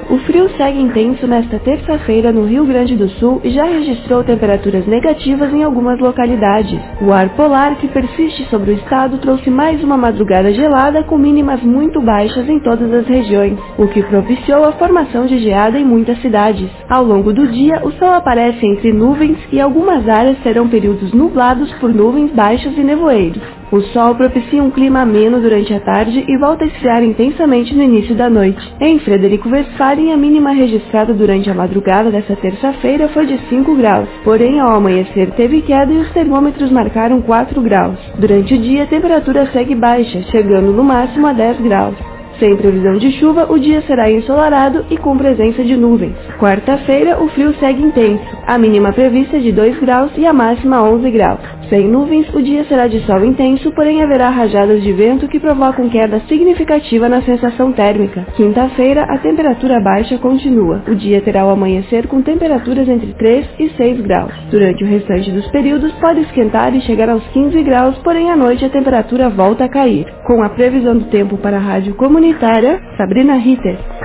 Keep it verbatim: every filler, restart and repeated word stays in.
O frio segue intenso nesta terça-feira no Rio Grande do Sul e já registrou temperaturas negativas em algumas localidades. O ar polar que persiste sobre o estado trouxe mais uma madrugada gelada com mínimas muito baixas em todas as regiões, o que propiciou a formação de geada em muitas cidades. Ao longo do dia, o sol aparece entre nuvens e algumas áreas terão períodos nublados por nuvens baixas e nevoeiros. O sol propicia um clima ameno durante a tarde e volta a esfriar intensamente no início da noite. Em Frederico Westphalen, a mínima registrada durante a madrugada desta terça-feira foi de cinco graus. Porém, ao amanhecer teve queda e os termômetros marcaram quatro graus. Durante o dia, a temperatura segue baixa, chegando no máximo a dez graus. Sem previsão de chuva, o dia será ensolarado e com presença de nuvens. Quarta-feira, o frio segue intenso. A mínima prevista é de dois graus e a máxima onze graus. Sem nuvens, o dia será de sol intenso, porém haverá rajadas de vento que provocam queda significativa na sensação térmica. Quinta-feira, a temperatura baixa continua. O dia terá o amanhecer com temperaturas entre três e seis graus. Durante o restante dos períodos, pode esquentar e chegar aos quinze graus, porém à noite a temperatura volta a cair. Com a previsão do tempo para a Rádio Comunitária, Sabrina Ritter.